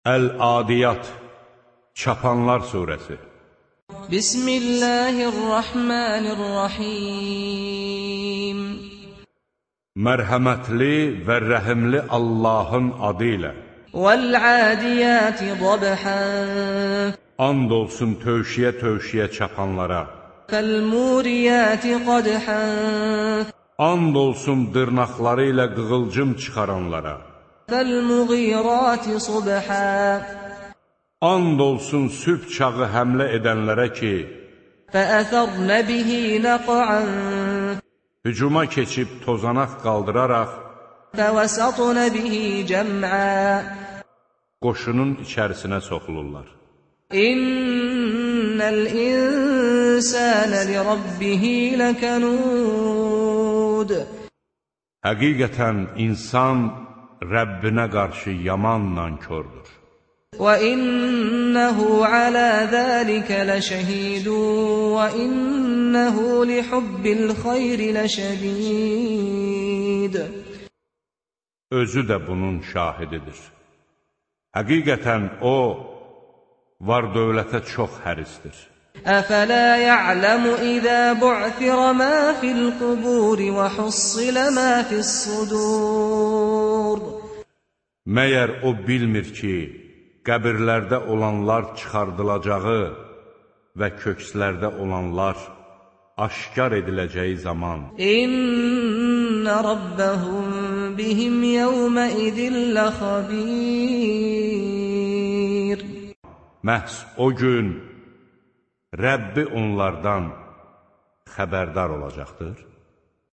Əl-Adiyat, Çapanlar surəsi. Bismillahirrahmanirrahim. Mərhəmətli və rəhimli Allahın adı ilə. Vəl-adiyati dabhan. And olsun tövşiyə çapanlara. Fəl-muriyati qadhan. And olsun dırnaqları ilə qığılcım çıxaranlara. Fəl-muğirati subha. And olsun sübh çağı həmlə edənlərə ki, fəəthərnə bihi nəq'an. Hücuma keçib tozanaq qaldıraraq, fəvəsətnə bihi cəm'a. Qoşunun içərisinə soxulurlar. İnnəl insənə li rabbihi ləkənud. Həqiqətən insan Rəbbinə qarşı yaman nankördür. وَإِنَّهُ عَلَى ذَلِكَ لَشَهِيدٌ وَإِنَّهُ لِحُبِّ الْخَيْرِ لَشَدِيدٌ. Özü də bunun şahididir. Həqiqətən o, var dövlətə çox hərisdir. أَفَلَا يَعْلَمُ إِذَا بُعْثِرَ مَا فِي الْقُبُورِ وَحُصِّلَ مَا فِي الصُّدُورِ. Məyər o bilmir ki, qəbirlərdə olanlar çıxardılacağı və kökslərdə olanlar aşkar ediləcəyi zaman İnnə rabbəhum bihim yevmə idin ləxabir. Məhz o gün Rəbbi onlardan xəbərdar olacaqdır.